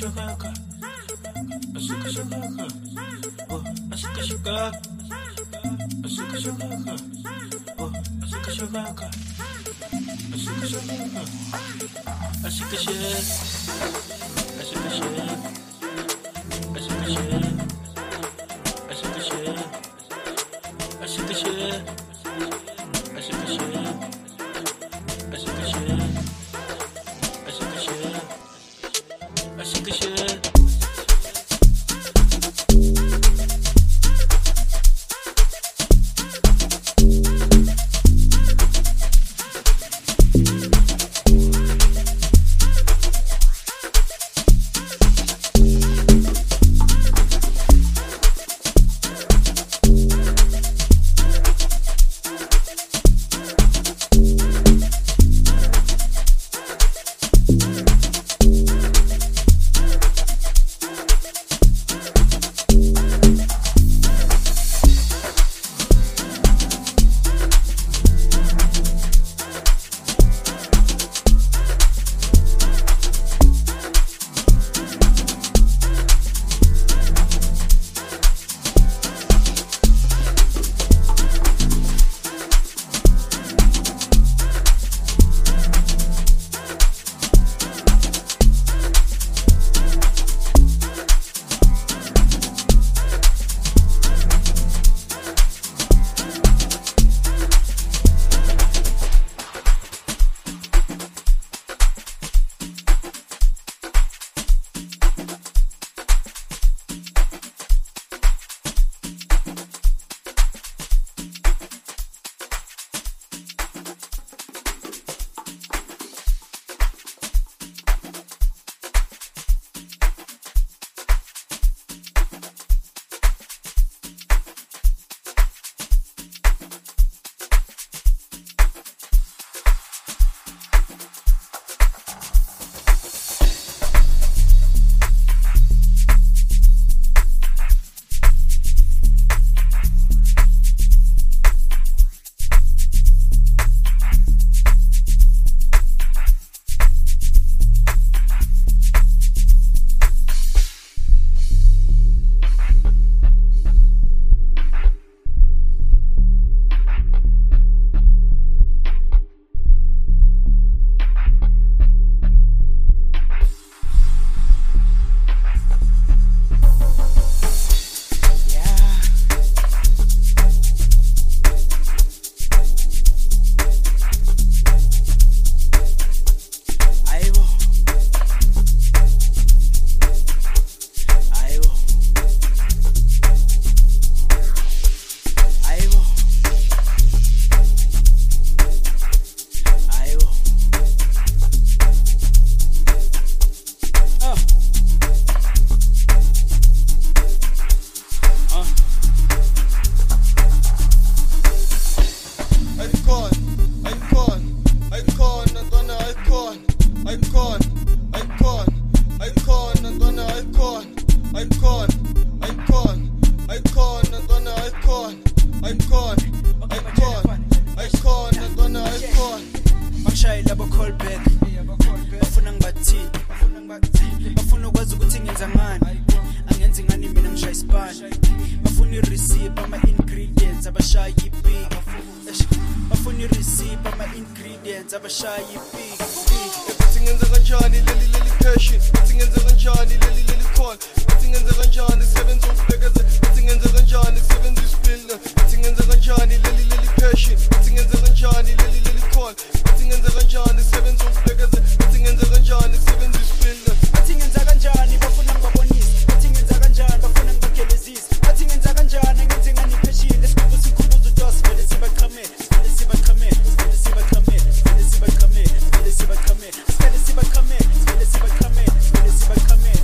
Come in.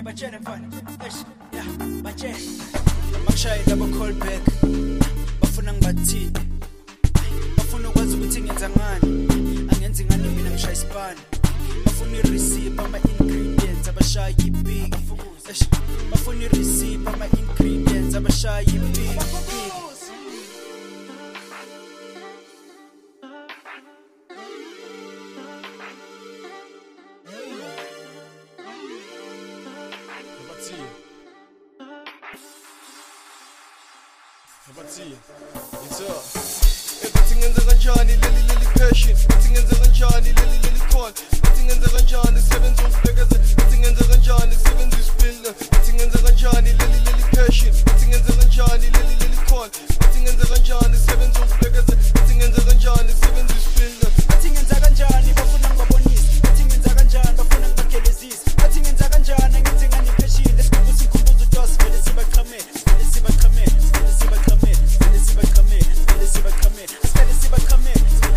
batshele mfana ya batshele makushayela abo callback bafuna ngibathini bafuna ukwazi ukuthi ngenza ngani angenzi ngani mina ngishaya isipani bafuna i-receipt ama ingredients abashaya ibig bafuna i-receipt ama ingredients abashaya ibig Everything in the Ranjani, Lily passion. Everything in the Ranjani, Lily call. Everything in the Ranjani, 7 zones figures. Everything in the Ranjani, 7 to spill. Everything in the Ranjani, Lily passion. Everything in the Ranjani, Lily call. Everything in the Ranjani, 7 zones figures. Everything in the Ranjani, 7 to spill. Everything in the Ranjani, bafuna ngibabonisa. Everything in the Ranjani, bafuna ngibagelezisa. Everything in the Ranjani, ngenze ngani passion. Lesibuza ikhumbuzo dos, vele sibaqhame. Vele sibaqhame. Vele sibaqhame. Vele sibaqhame. Vele sibaqhame. Vele sibaqhame.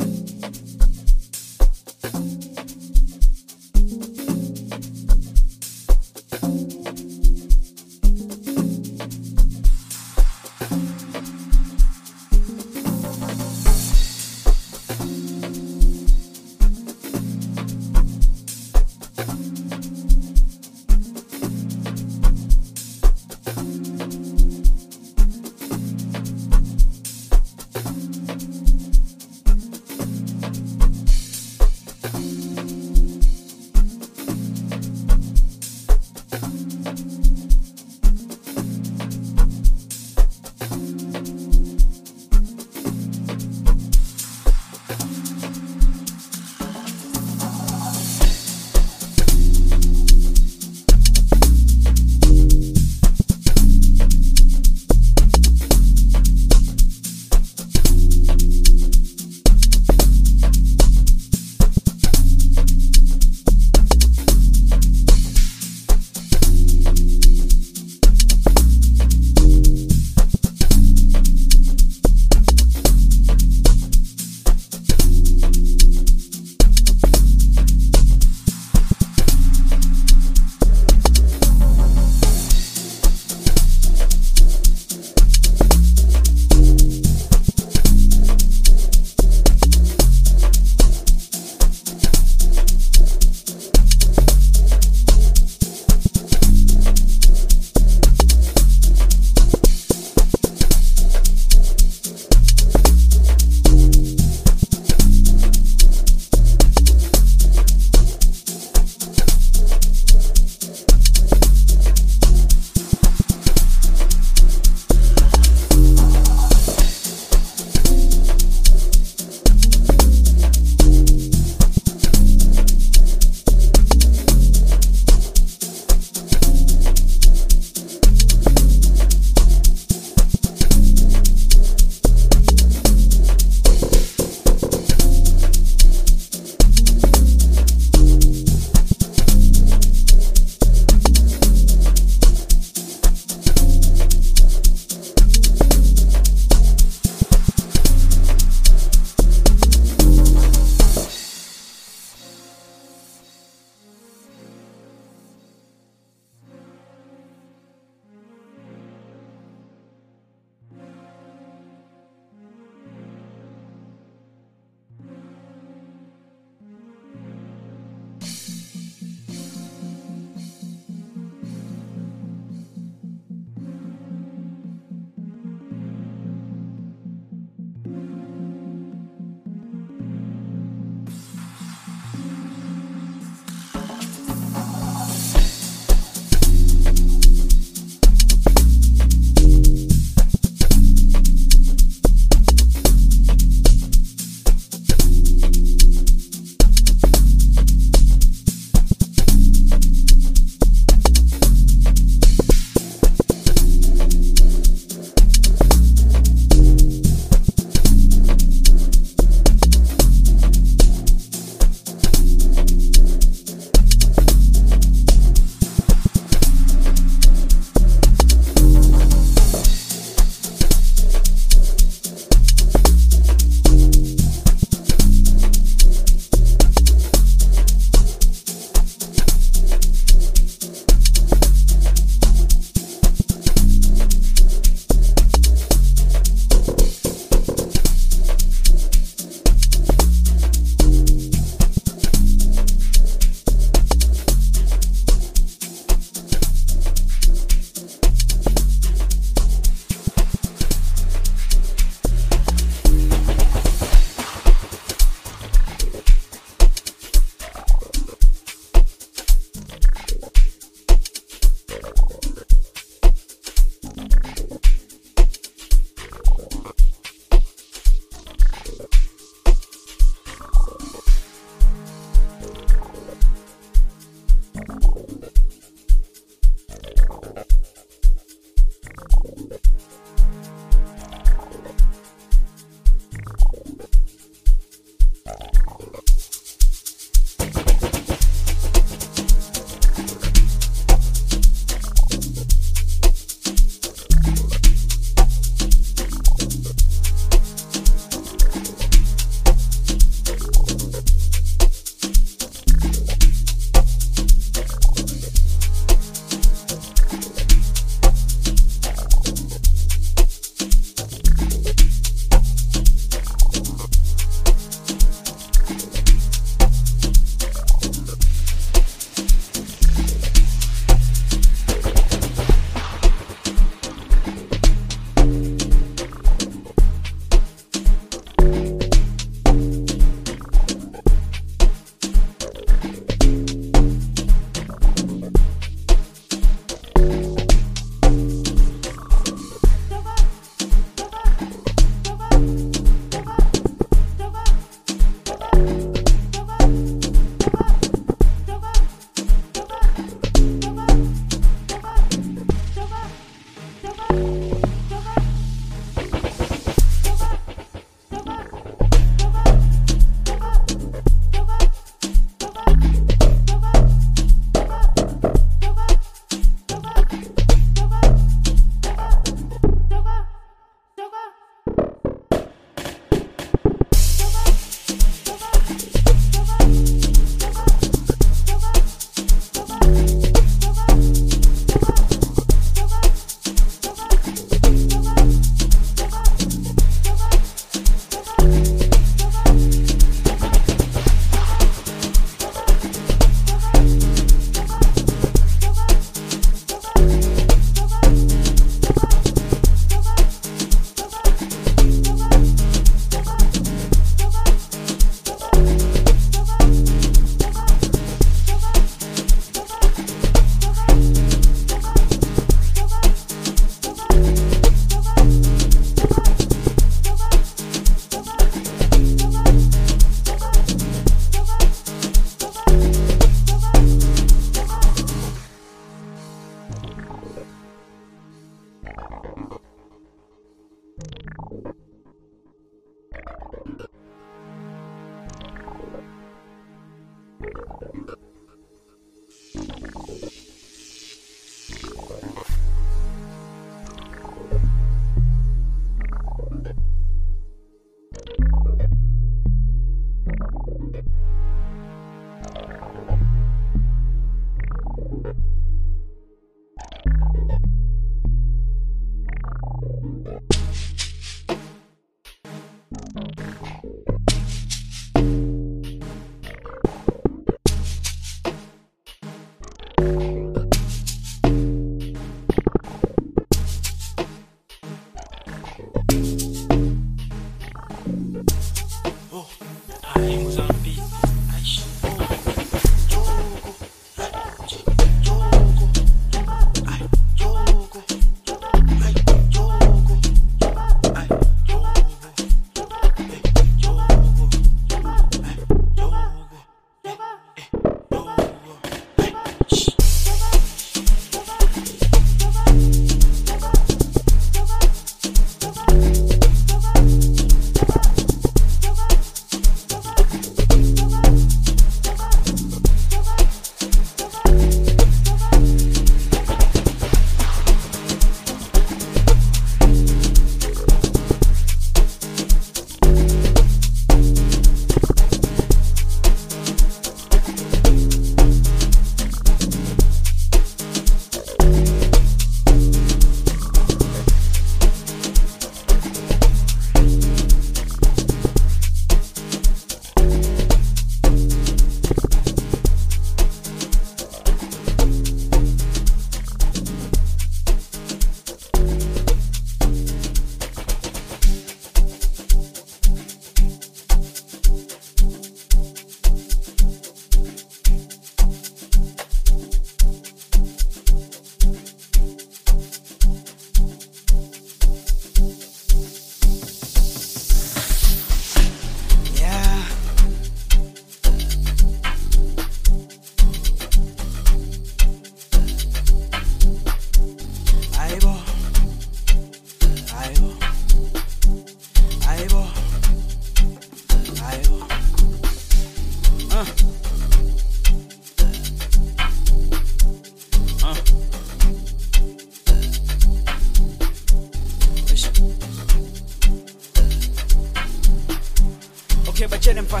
batshele mfana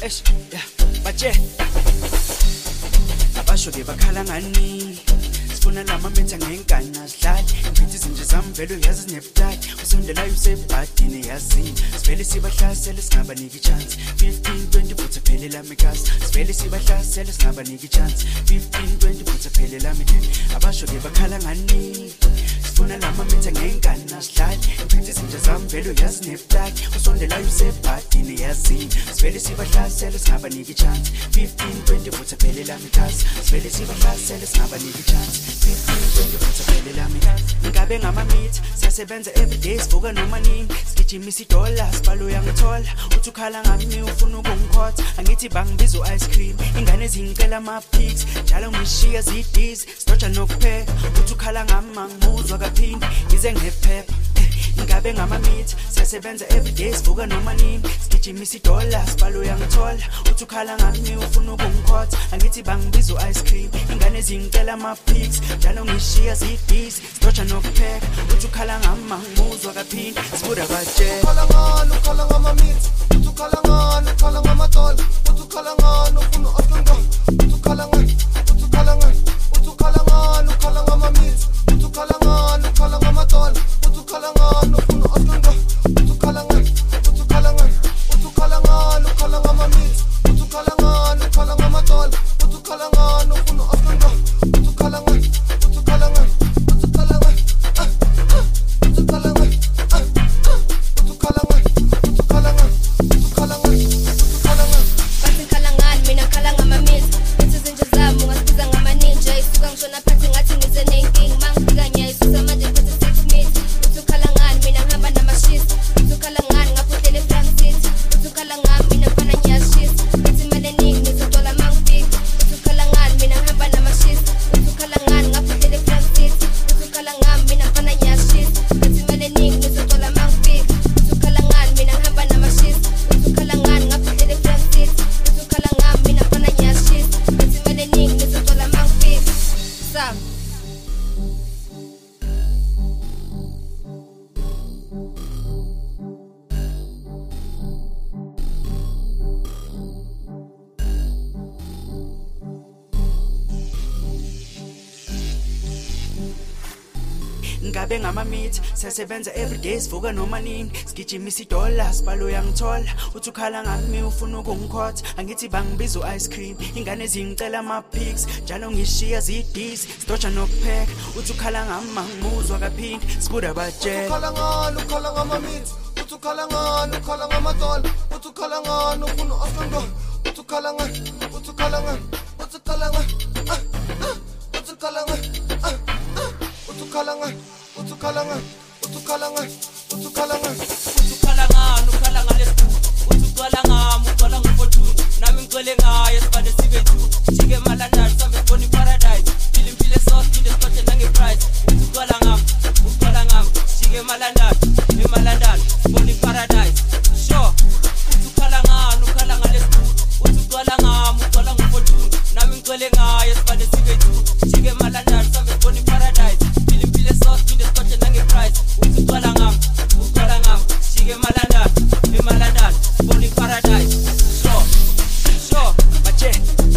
batshe abasho-ke bakhala ngani sifuna lama metha ngenkani asidlali ngiphethe izinje zami vele uyazi zinebudali usondelayo usebhadini yazini sivele sibahlasele singabaniki ichance 15-20 futhi phele lami kasi sivele sibahlasele singabaniki ichance 15-20 futhi phele lami abasho-ke bakhala ngani sifuna lama metha ngenkani asidlali ngiphethe izinje zami vele uyazi zinebudali usondelayo usebhadini yazini sivele sibahlasele singabaniki ichance 15-20 futhi phele lami kasi sivele sibahlasele singabaniki ichance 15-20 futhi phele lami kasi ngabe ngama-meet siyasebenza everyday sivuka noma nini sigijimisa idola sibalo uyangithola uthi ukhala ngami ufuna ukungikhotha angithi bangibiza u-ice cream ingane zingicela ama-pics njalo ngishiya zidizi sidoja nokupheka uthi ukhala ngami mangimuzwa kaphindi ngize ngephepha ngabe ngama-meet siyasebenza everyday sivuka noma nini sigijimisa idola sibalo uyangithola uthi ukhala ngami ufuna ukungikhotha angithi bangibiza u-ice cream ingane zingicela ama-pics njalo ngishiya zidizi sidoja nokupheka uthi ukhala ngami mangimuzwa kaphindi sibuda batshela ukhala ngama-meet uthi ukhala ngani ukhala ngamadola uthi ukhala ngani ufuna u-askengon uthi ukhala ngani uthi ukhala ngani uthi ukhala ngani ukhala ngama-meet uthi ukhala ngani ukhala ngamadola uthi ukhala ngani ufuna u-askengon uthi ukhala ngani uthi ukhala ngani uthi ukhala ngani ukhala ngama-meet uthi ukhala ngani ukhala ngamadola uthi ukhala ngani ufuna u-askengon uthi ukhala ngani uthi ukhala ngani uthi ukhala ngani uthi ukhala ngani Mina khala ngami ingabe ngama-meat siyasebenza everyday sivuka noma nini sigijimisa idola sibalo uyangithola uthi ukhala ngami ufuna ukungikhotha angithi bangibiza u-ice cream ingane zingicela ama-pics njalo ngishiya zidisi sidoja nokupheka uthi ukhala ngami mangimuzwa kaphindi sibuda batshela ukhala ngama-meat uthi ukhala ngani ukhala ngamadola uthi ukhala ngani ufuna u-oscando uthi ukhala ngani uthi ukhala ngani uthi ukhala ngani uthi ukhala ngani uthi ukhala ngani uthi ukhala ngani uthi ukhala ngani uthi ukhala ngani uthi ukhala ngani ukhala ngalesibuko uthi ukhala ngami ukhala ngo-14 nami ngicwele ngayo sibande sibe 2 jike emalandani sambe sibona iparadise phila impilo esoft inde siphathe nange-price uthi ukhala ngami jike emalandani sibona iparadise sure uthi ukhala ngani ukhala ngalesibuko uthi ukhala ngami ukhala ngo-14 nami ngicwele ngayo sibande sibe 2 jike emalandani sambe sibona iparadise phila impilo esoft inde siphathe nange-price uthi ukhala ngami jike emalandani sibona iparadise sure batshela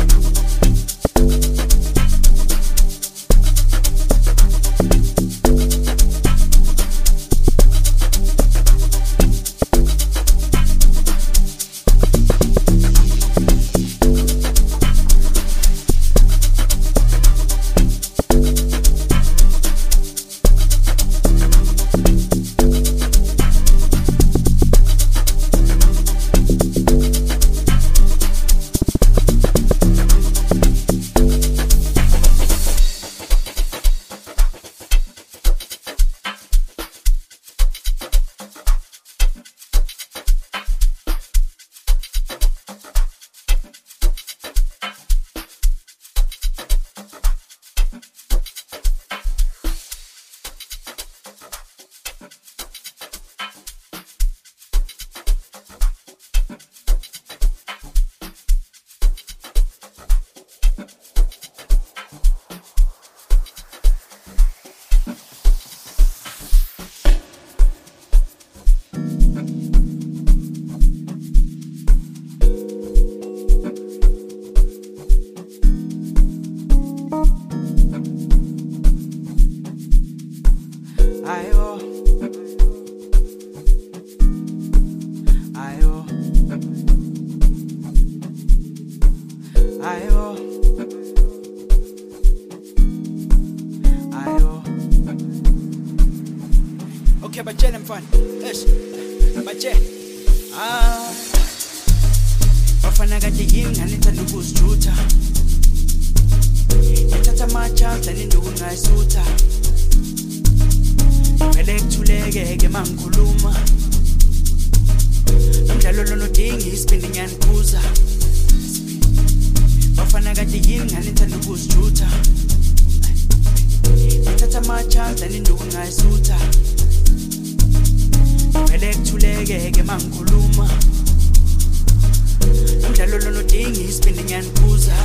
Okay, batshela mfana batshela bafana kade yini ngane ithanda ukuzijutha ithatha ama-chance aninduku ngayisutha vele kuthuleke-ke mangikhuluma nomdlalo lona udinga isipindi ngiyaniphuza bafana kade yini ngane ithanda ukuzijutha ithatha ama-chance aninduku ngayisutha vele kuthuleke-ke mangikhuluma umdlalo lona udinga isipindi ngiyaniphuza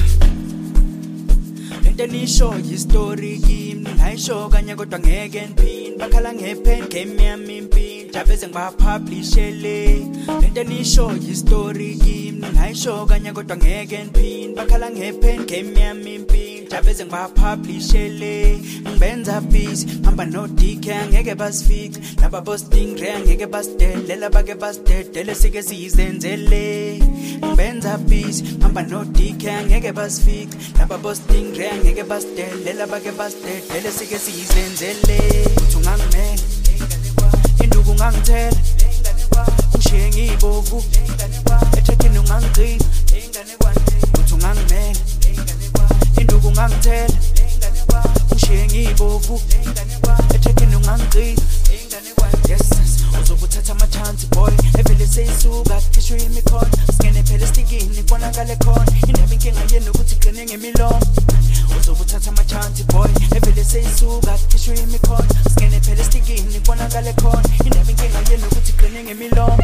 lento nisho yistori kimi ngayisho kanye kodwa ngeke ngiphinde bakhala ngepen game yami impini jabeze ngibapublishele lento nisho yistori kimi ngayisho kanye kodwa ngeke ngiphinde bakhala ngepen game yami impini jabeze ngibapublishele ngibenza busy hamba no DK angeke basifice laba postingre angeke basidelela bake basidedele sike sizenzele ngibenza busy hamba no DK angeke basifice laba postingre angeke basidelela bake basidedele sike sizenzele uthi ungangimela induku ungangithela ushiye ngiyibovu ethekini ungangigcina uthi ungangimela induku ungangithela ushiye ngiyibovu ethekini ungangigcina yes uzobuthatha ama-chance boy evele seyisuka khishwe imikhona singene phela estikini kubonakale khona indaba inkinga yenu ukuthi igcine ngemilomo uzobuthatha ama-chance boy evele seyisuka khishwe imikhona singene phela estikini kubonakale khona indaba inkinga yenu ukuthi igcine ngemilomo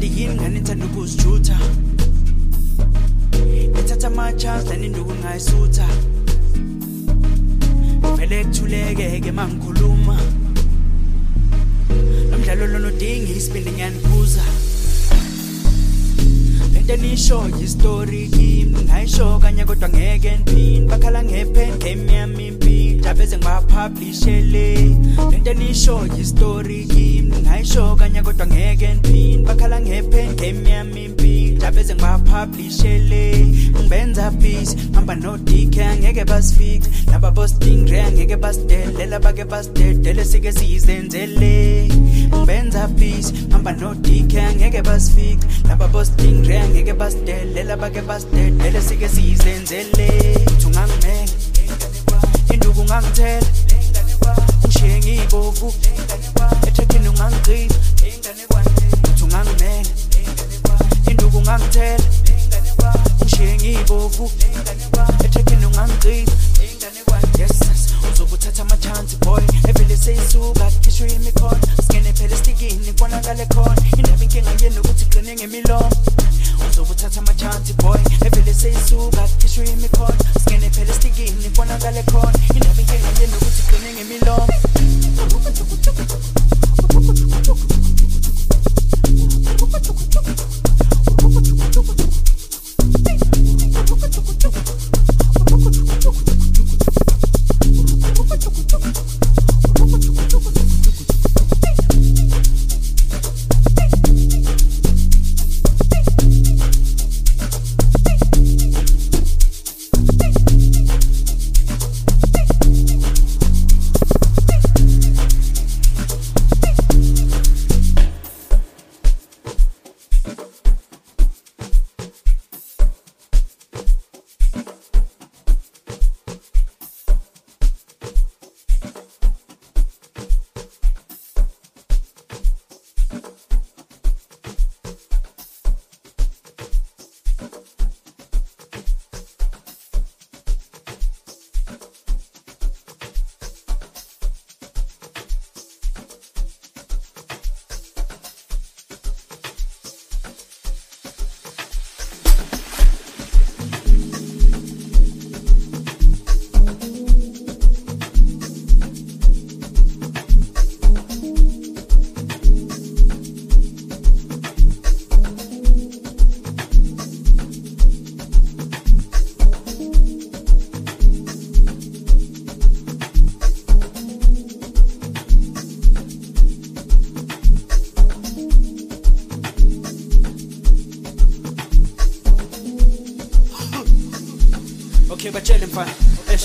kanti yini ngani ngithanda ukuzijutha ngithatha ama-chance naninduku ngayisutha vele kuthuleke-ke mangikhuluma nomdlalo lona udinga isibindi ngiyaniphuza lento enishoyo istori kimi ngayisho kanye kodwa ngeke ngiphinde bakhala ngepen game yami impilo jabeze ngibapublishele lento enishoyo istori kimi ngayisho kanye kodwa ngeke ngiphinde bakhala ngepen game yami impilo jabeze ngibapublishele ngibenza busy ngihamba no-DK angeke basifix laba bostingre angeke basidelela bake basidedele sike siyizenzele ngibenza busy ngihamba no-DK angeke basifix laba bostingre angeke basidelela bake basidedele sike siyizenzele uthi ungangimela induku ungangithela ngishiye ngiyibovu ethekini ungangigqiba uthi ungangimela induku ungangithela ngishiye ngiyibovu ethekini ungangigqiba yes uzobe uthatha ama-chance boy evele seyisuka khishwe imikhona singene phela estikini kubonakale khona indaba inkinga yeni ukuthi gqine ngemilomo uzobe uthatha ama-chance boy evele seyisuka khishwe imikhona singene phela estikini kubonakale khona indaba inkinga yeni ukuthi gqine ngemilomo Okay, batshele mfana eish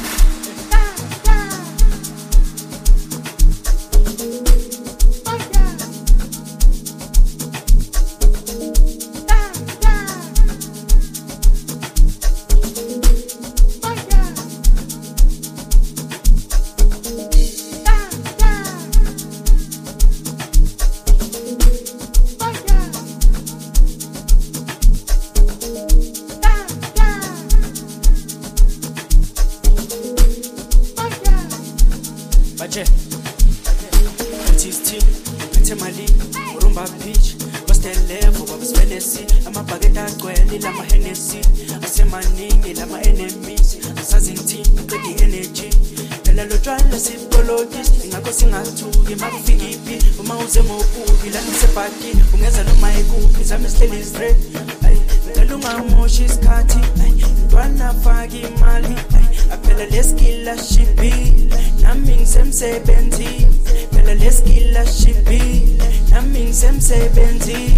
Bache, T, Pete Mali, Rumba Beach, Boston Level, Bob's Venice, I'm a baguette agwele, Lama Hennessy, I say my name, Lama enemies, Assassin team, get the energy. Pela lo jwala sipologist, ingakho singathuki, makufikipi, uma uze mokubi, la nisepati, ungeza noma ikuphi, zami still straight. Ngicela ungamoshi isikhathi, ntwana faka imali, aphela leskilla shibile, nami ngisemsebenzini, phela leskilla shibile, nami ngisemsebenzini.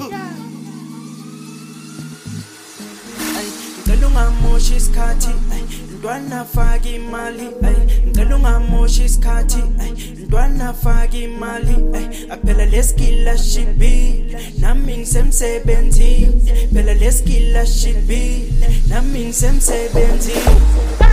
ngicela ungamoshi isikhathi ntwana faka imali ngicela ungamoshi isikhathi ntwana faka imali aphela leskila shibile nami ngisemsebenzini phela leskila shibile nami ngisemsebenzini